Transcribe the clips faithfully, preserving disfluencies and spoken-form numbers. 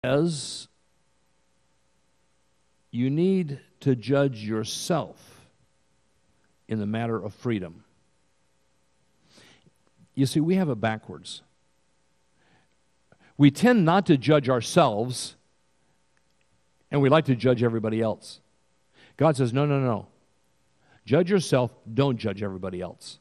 says you need to judge yourself in the matter of freedom. You see, we have it backwards. We tend not to judge ourselves, and we like to judge everybody else. God says, no, no, no. Judge yourself, don't judge everybody else.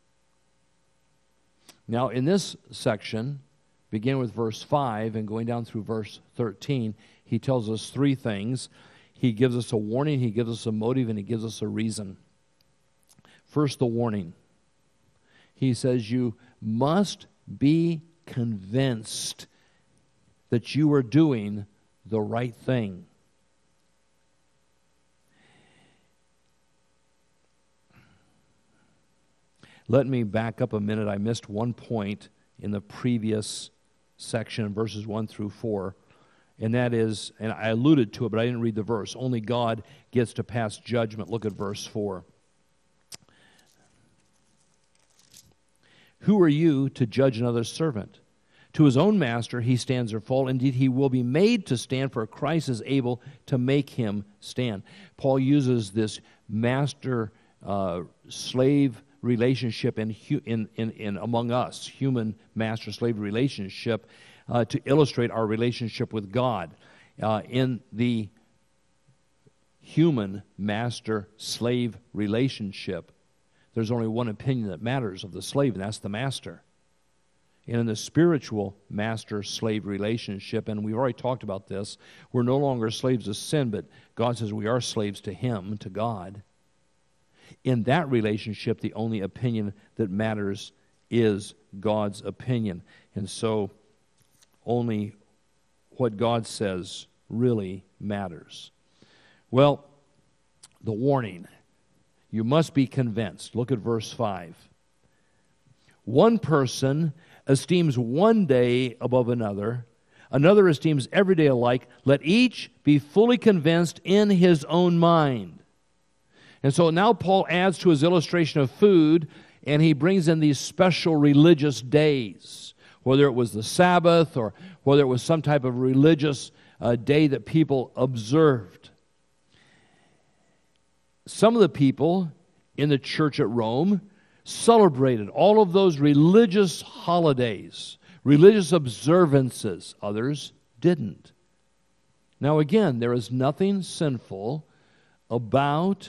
Now, in this section, beginning with verse five and going down through verse thirteen, he tells us three things. He gives us a warning, he gives us a motive, and he gives us a reason. First, the warning. He says, you must be convinced that you are doing the right thing. Let me back up a minute. I missed one point in the previous section, verses one through four, and that is, and I alluded to it, but I didn't read the verse, only God gets to pass judgment. Look at verse four. Who are you to judge another's servant? To his own master he stands or falls. Indeed, he will be made to stand, for Christ is able to make him stand. Paul uses this master-slave uh, relationship in, in, in, in among us, human master-slave relationship, uh, to illustrate our relationship with God. Uh, in the human master-slave relationship, there's only one opinion that matters of the slave, and that's the master. And in the spiritual master-slave relationship, and we've already talked about this, we're no longer slaves of sin, but God says we are slaves to Him, to God. In that relationship, the only opinion that matters is God's opinion. And so only what God says really matters. Well, the warning. You must be convinced. Look at verse five. One person esteems one day above another. Another esteems every day alike. Let each be fully convinced in his own mind. And so now Paul adds to his illustration of food, and he brings in these special religious days, whether it was the Sabbath or whether it was some type of religious uh, day that people observed. Some of the people in the church at Rome celebrated all of those religious holidays, religious observances. Others didn't. Now again, there is nothing sinful about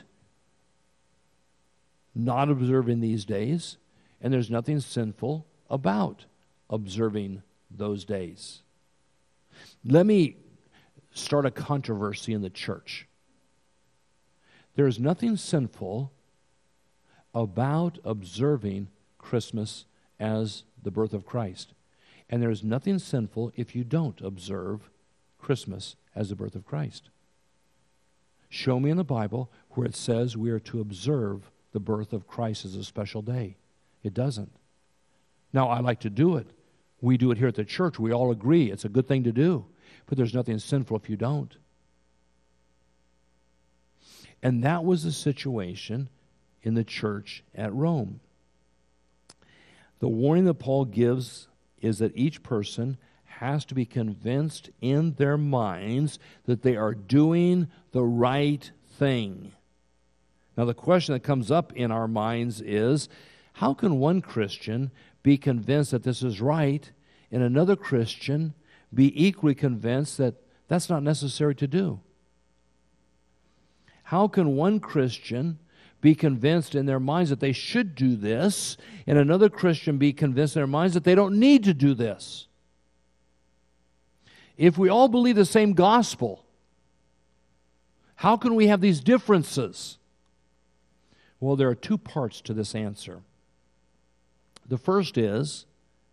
not observing these days, and there's nothing sinful about observing those days. Let me start a controversy in the church. There is nothing sinful about observing Christmas as the birth of Christ. And there is nothing sinful if you don't observe Christmas as the birth of Christ. Show me in the Bible where it says we are to observe the birth of Christ as a special day. It doesn't. Now, I like to do it. We do it here at the church. We all agree it's a good thing to do. But there's nothing sinful if you don't. And that was the situation in the church at Rome. The warning that Paul gives is that each person has to be convinced in their minds that they are doing the right thing. Now, the question that comes up in our minds is, how can one Christian be convinced that this is right and another Christian be equally convinced that that's not necessary to do? How can one Christian be convinced in their minds that they should do this, and another Christian be convinced in their minds that they don't need to do this? If we all believe the same gospel, how can we have these differences? Well, there are two parts to this answer. The first is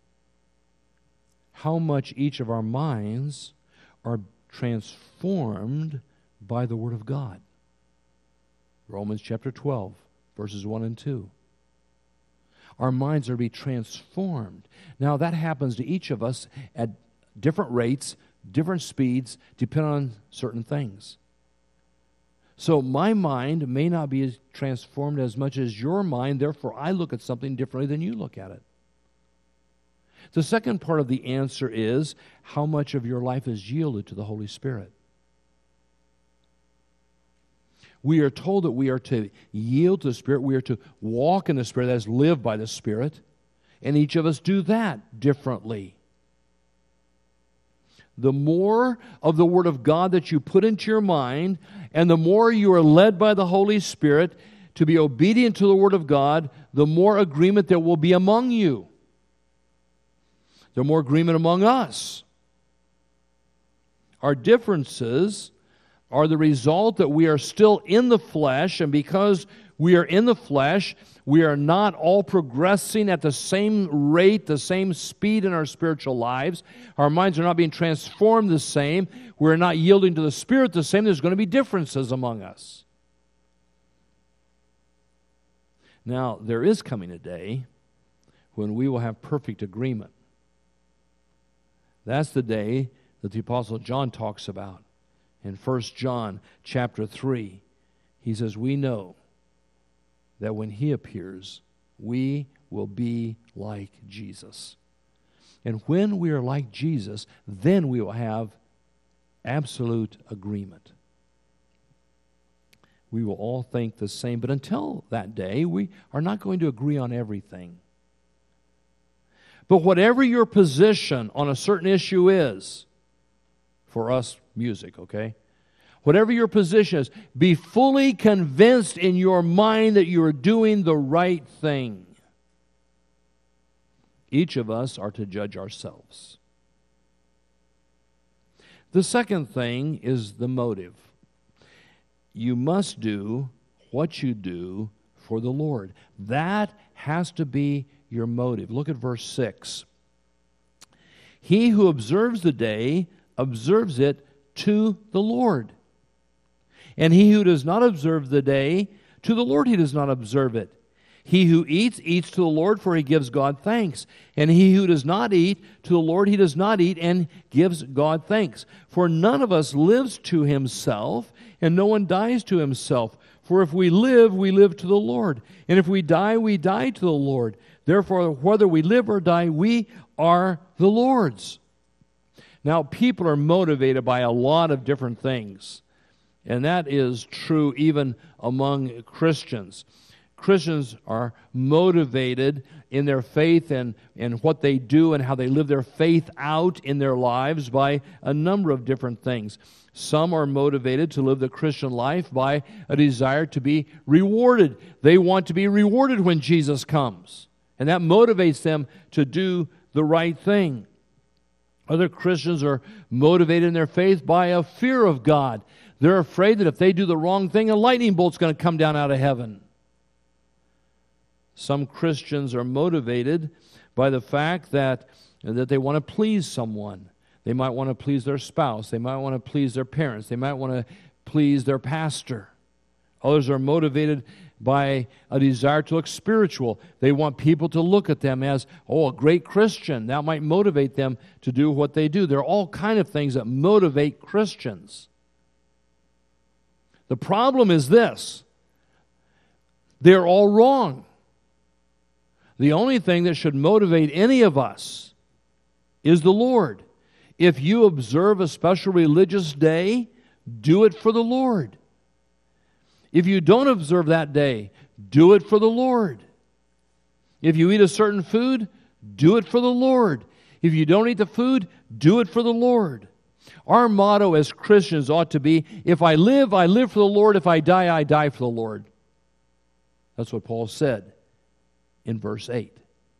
how much each of our minds are transformed by the Word of God. Romans chapter twelve, verses one and two. Our minds are to be transformed. Now, that happens to each of us at different rates, different speeds, depending on certain things. So my mind may not be as transformed as much as your mind, therefore I look at something differently than you look at it. The second part of the answer is how much of your life is yielded to the Holy Spirit. We are told that we are to yield to the Spirit. We are to walk in the Spirit, that is, live by the Spirit. And each of us do that differently. The more of the Word of God that you put into your mind, and the more you are led by the Holy Spirit to be obedient to the Word of God, the more agreement there will be among you. The more agreement among us. Our differences are the result that we are still in the flesh, and because we are in the flesh, we are not all progressing at the same rate, the same speed in our spiritual lives. Our minds are not being transformed the same. We're not yielding to the Spirit the same. There's going to be differences among us. Now, there is coming a day when we will have perfect agreement. That's the day that the Apostle John talks about. In First John chapter three, he says, we know that when He appears, we will be like Jesus. And when we are like Jesus, then we will have absolute agreement. We will all think the same, but until that day, we are not going to agree on everything. But whatever your position on a certain issue is, for us, music, okay? Whatever your position is, be fully convinced in your mind that you are doing the right thing. Each of us are to judge ourselves. The second thing is the motive. You must do what you do for the Lord. That has to be your motive. Look at verse six. He who observes the day observes it to the Lord. And he who does not observe the day, to the Lord he does not observe it. He who eats, eats to the Lord, for he gives God thanks. And he who does not eat, to the Lord he does not eat, and gives God thanks. For none of us lives to himself, and no one dies to himself. For if we live, we live to the Lord. And if we die, we die to the Lord. Therefore, whether we live or die, we are the Lord's. Now, people are motivated by a lot of different things. And that is true even among Christians. Christians are motivated in their faith and, and what they do and how they live their faith out in their lives by a number of different things. Some are motivated to live the Christian life by a desire to be rewarded. They want to be rewarded when Jesus comes. And that motivates them to do the right thing. Other Christians are motivated in their faith by a fear of God. They're afraid that if they do the wrong thing, a lightning bolt's going to come down out of heaven. Some Christians are motivated by the fact that, that they want to please someone. They might want to please their spouse. They might want to please their parents. They might want to please their pastor. Others are motivated by a desire to look spiritual. They want people to look at them as, oh, a great Christian. That might motivate them to do what they do. There are all kinds of things that motivate Christians. The problem is this: they're all wrong. The only thing that should motivate any of us is the Lord. If you observe a special religious day, do it for the Lord. If you don't observe that day, do it for the Lord. If you eat a certain food, do it for the Lord. If you don't eat the food, do it for the Lord. Our motto as Christians ought to be, if I live, I live for the Lord. If I die, I die for the Lord. That's what Paul said in verse eight.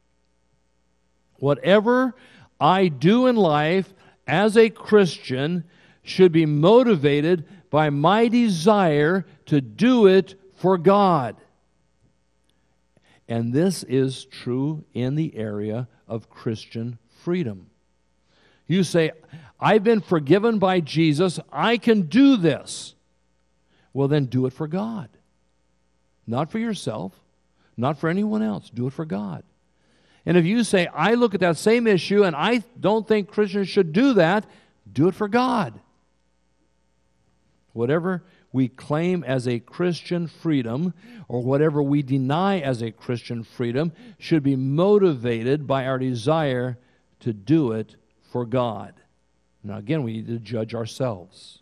Whatever I do in life as a Christian should be motivated by my desire to do it for God. And this is true in the area of Christian freedom. You say, I've been forgiven by Jesus, I can do this. Well, then do it for God. Not for yourself, not for anyone else. Do it for God. And if you say, I look at that same issue and I don't think Christians should do that, do it for God. Whatever we claim as a Christian freedom, or whatever we deny as a Christian freedom, should be motivated by our desire to do it for God. Now again, we need to judge ourselves.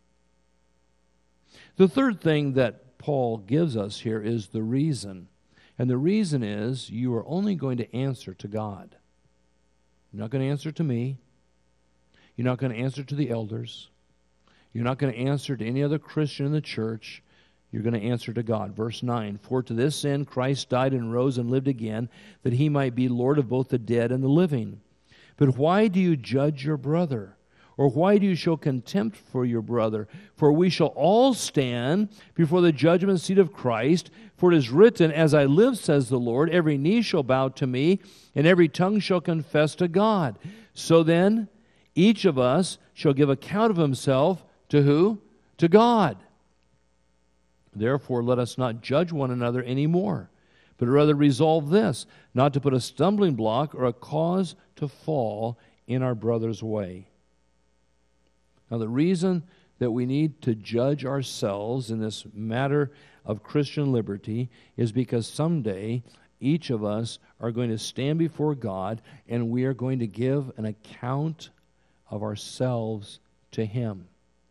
The third thing that Paul gives us here is the reason. And the reason is you are only going to answer to God. You're not going to answer to me. You're not going to answer to the elders. You're not going to answer to any other Christian in the church. You're going to answer to God. Verse nine, for to this end Christ died and rose and lived again, that he might be Lord of both the dead and the living. But why do you judge your brother? Or why do you show contempt for your brother? For we shall all stand before the judgment seat of Christ. For it is written, as I live, says the Lord, every knee shall bow to me, and every tongue shall confess to God. So then, each of us shall give account of himself to who? To God. Therefore, let us not judge one another anymore, but rather resolve this, not to put a stumbling block or a cause to fall in our brother's way. Now, the reason that we need to judge ourselves in this matter of Christian liberty is because someday each of us are going to stand before God and we are going to give an account of ourselves to Him.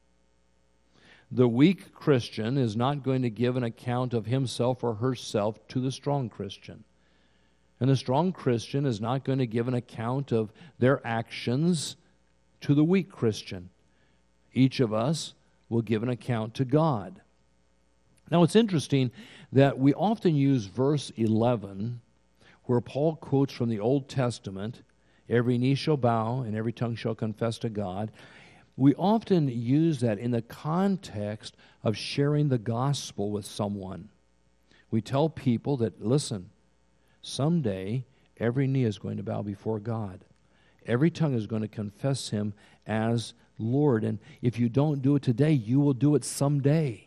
The weak Christian is not going to give an account of himself or herself to the strong Christian. And the strong Christian is not going to give an account of their actions to the weak Christian. Each of us will give an account to God. Now it's interesting that we often use verse eleven, where Paul quotes from the Old Testament, every knee shall bow and every tongue shall confess to God. We often use that in the context of sharing the gospel with someone. We tell people that, listen, someday every knee is going to bow before God. Every tongue is going to confess Him as Lord. And if you don't do it today, you will do it someday.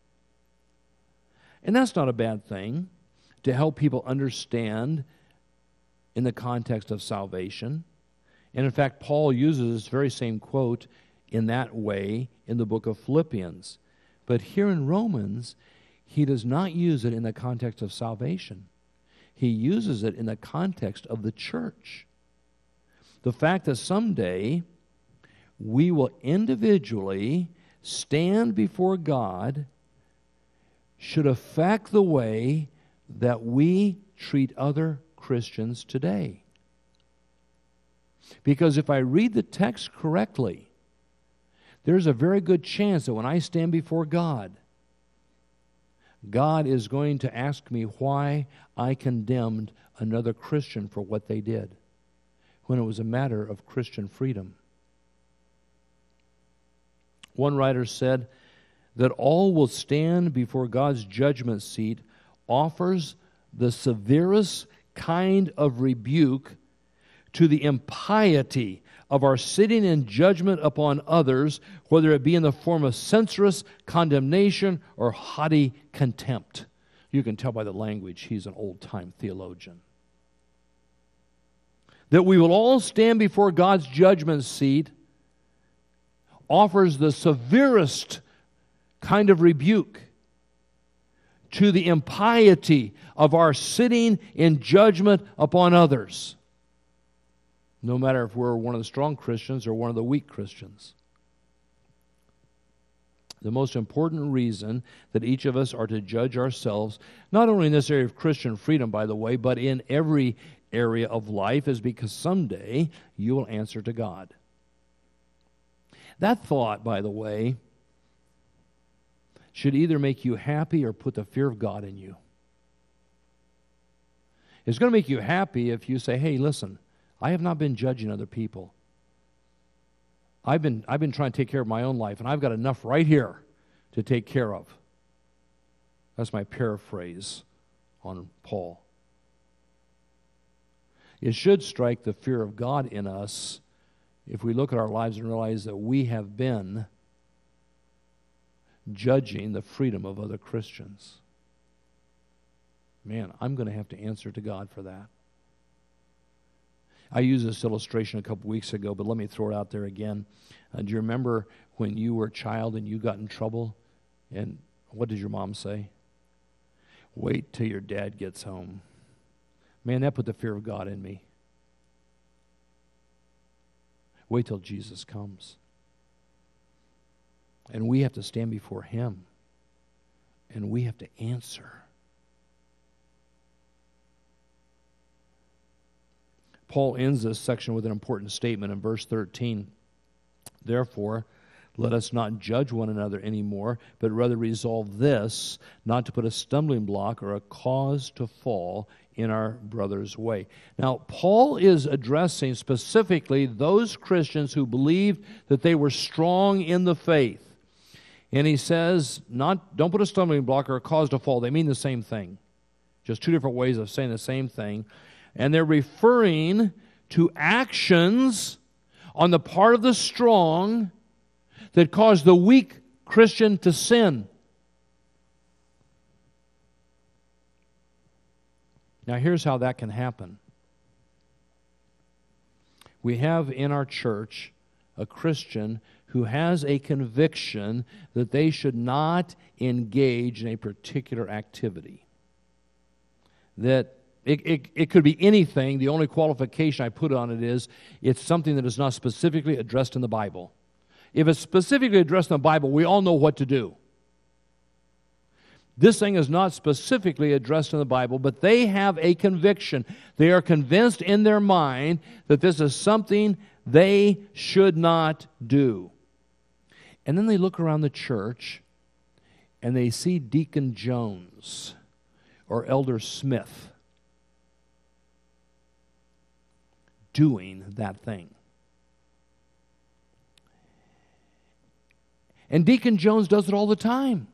And that's not a bad thing, to help people understand in the context of salvation. And in fact, Paul uses this very same quote in that way in the book of Philippians. But here in Romans, he does not use it in the context of salvation. He uses it in the context of the church. The fact that someday we will individually stand before God should affect the way that we treat other Christians today. Because if I read the text correctly, there's a very good chance that when I stand before God, God is going to ask me why I condemned another Christian for what they did, when it was a matter of Christian freedom. One writer said that all will stand before God's judgment seat offers the severest kind of rebuke to the impiety of our sitting in judgment upon others, whether it be in the form of censorious condemnation or haughty contempt. You can tell by the language he's an old-time theologian. That we will all stand before God's judgment seat offers the severest kind of rebuke to the impiety of our sitting in judgment upon others, no matter if we're one of the strong Christians or one of the weak Christians. The most important reason that each of us are to judge ourselves, not only in this area of Christian freedom, by the way, but in every area of life, is because someday you will answer to God. That thought, by the way, should either make you happy or put the fear of God in you. It's going to make you happy if you say, hey, listen, I have not been judging other people. I've been, I've been trying to take care of my own life, and I've got enough right here to take care of. That's my paraphrase on Paul. It should strike the fear of God in us if we look at our lives and realize that we have been judging the freedom of other Christians. Man, I'm going to have to answer to God for that. I used this illustration a couple weeks ago, but let me throw it out there again. Uh, do you remember when you were a child and you got in trouble? And what did your mom say? Wait till your dad gets home. Man, that put the fear of God in me. Wait till Jesus comes. And we have to stand before Him. And we have to answer. Paul ends this section with an important statement in verse thirteen. Therefore, let us not judge one another anymore, but rather resolve this, not to put a stumbling block or a cause to fall in our brother's way. Now, Paul is addressing specifically those Christians who believed that they were strong in the faith. And he says, not don't put a stumbling block or a cause to fall. They mean the same thing. Just two different ways of saying the same thing. And they're referring to actions on the part of the strong that cause the weak Christian to sin. Now here's how that can happen. We have in our church a Christian who has a conviction that they should not engage in a particular activity. That it, it, it could be anything. The only qualification I put on it is it's something that is not specifically addressed in the Bible. If it's specifically addressed in the Bible, we all know what to do. This thing is not specifically addressed in the Bible, but they have a conviction. They are convinced in their mind that this is something they should not do. And then they look around the church and they see Deacon Jones or Elder Smith doing that thing. And Deacon Jones does it all the time.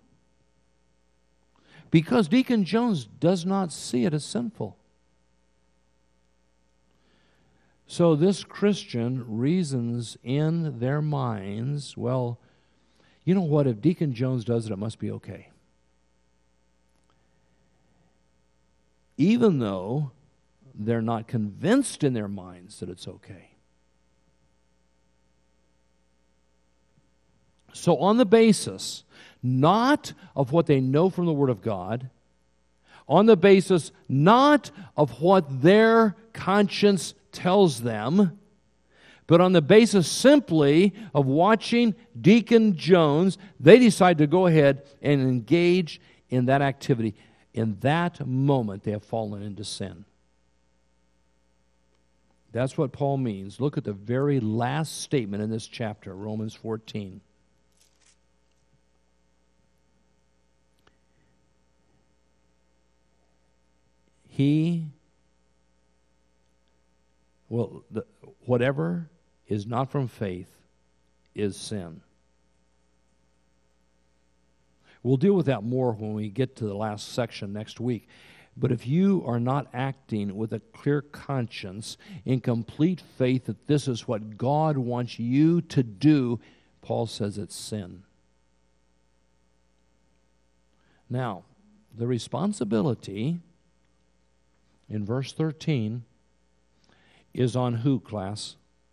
Because Deacon Jones does not see it as sinful. So this Christian reasons in their minds, well, you know what, if Deacon Jones does it, it must be okay. Even though they're not convinced in their minds that it's okay. So on the basis, not of what they know from the Word of God, on the basis not of what their conscience tells them, but on the basis simply of watching Deacon Jones, they decide to go ahead and engage in that activity. In that moment, they have fallen into sin. That's what Paul means. Look at the very last statement in this chapter, Romans fourteen. He, well, the, whatever is not from faith is sin. We'll deal with that more when we get to the last section next week. But if you are not acting with a clear conscience, in complete faith that this is what God wants you to do, Paul says it's sin. Now, the responsibility in verse thirteen is on who, class?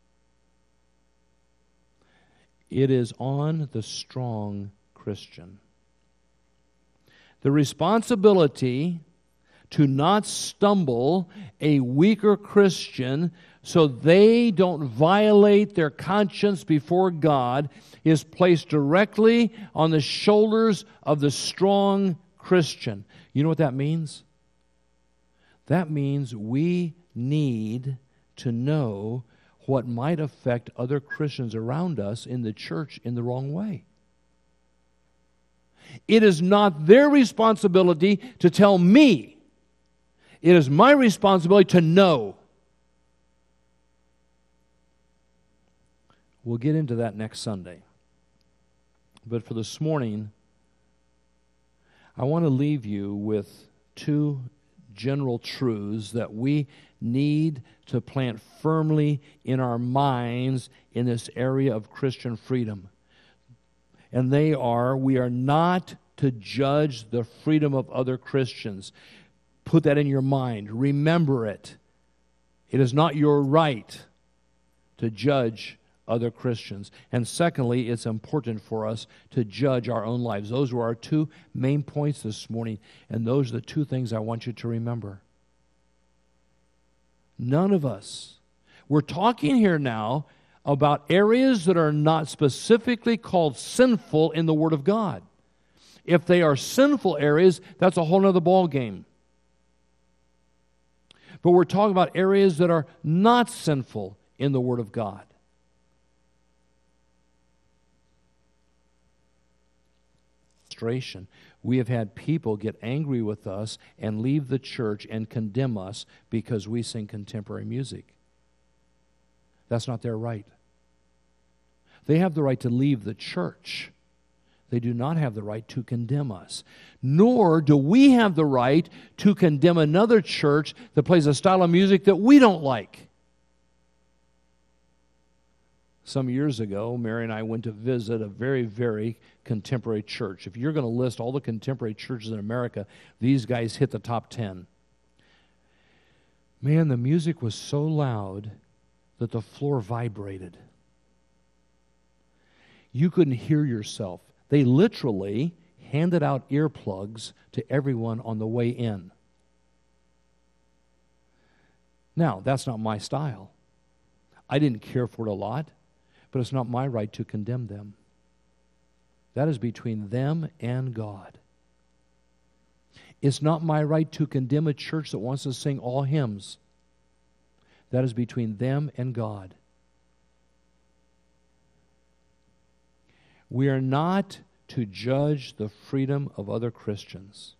It is on the strong Christian. The responsibility to not stumble a weaker Christian so they don't violate their conscience before God is placed directly on the shoulders of the strong Christian. You know what that means? That means we need to know what might affect other Christians around us in the church in the wrong way. It is not their responsibility to tell me. It is my responsibility to know. We'll get into that next Sunday. But for this morning, I want to leave you with two general truths that we need to plant firmly in our minds in this area of Christian freedom. And they are, we are not to judge the freedom of other Christians. Put that in your mind. Remember it. It is not your right to judge other Christians. And secondly, it's important for us to judge our own lives. Those were our two main points this morning, and those are the two things I want you to remember. None of us. We're talking here now about areas that are not specifically called sinful in the Word of God. If they are sinful areas, that's a whole other ball game. But we're talking about areas that are not sinful in the Word of God. We have had people get angry with us and leave the church and condemn us because we sing contemporary music. That's not their right. They have the right to leave the church. They do not have the right to condemn us. Nor do we have the right to condemn another church that plays a style of music that we don't like. Some years ago, Mary and I went to visit a very, very contemporary church. If you're going to list all the contemporary churches in America, these guys hit the top ten. Man, the music was so loud that the floor vibrated. You couldn't hear yourself. They literally handed out earplugs to everyone on the way in. Now, that's not my style. I didn't care for it a lot. But it's not my right to condemn them. That is between them and God. It's not my right to condemn a church that wants to sing all hymns. That is between them and God. We are not to judge the freedom of other Christians.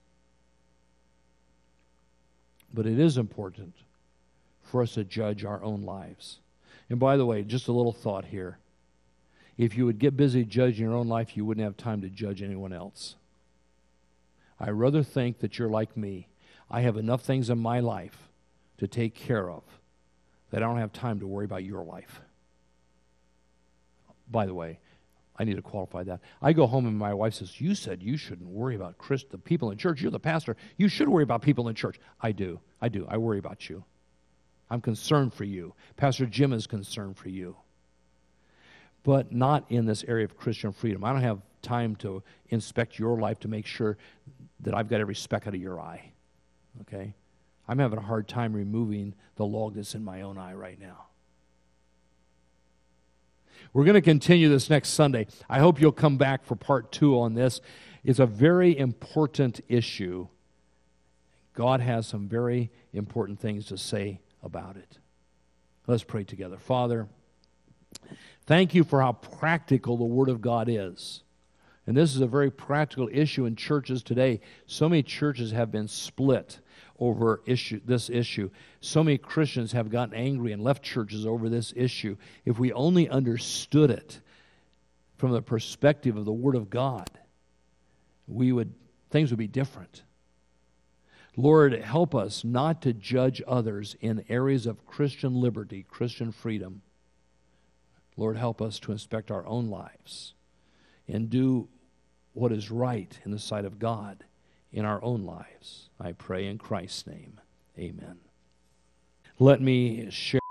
But it is important for us to judge our own lives. And by the way, just a little thought here. If you would get busy judging your own life, you wouldn't have time to judge anyone else. I rather think that you're like me. I have enough things in my life to take care of that I don't have time to worry about your life. By the way, I need to qualify that. I go home and my wife says, you said you shouldn't worry about Chris, the people in church. You're the pastor. You should worry about people in church. I do. I do. I worry about you. I'm concerned for you. Pastor Jim is concerned for you. But not in this area of Christian freedom. I don't have time to inspect your life to make sure that I've got every speck out of your eye. Okay? I'm having a hard time removing the log that's in my own eye right now. We're going to continue this next Sunday. I hope you'll come back for part two on this. It's a very important issue. God has some very important things to say about it. Let's pray together. Father, thank you for how practical the Word of God is. And this is a very practical issue in churches today. So many churches have been split over issue, this issue. So many Christians have gotten angry and left churches over this issue. If we only understood it from the perspective of the Word of God, we would things would be different. Lord, help us not to judge others in areas of Christian liberty, Christian freedom. Lord, help us to inspect our own lives and do what is right in the sight of God in our own lives. I pray in Christ's name. Amen. Let me share.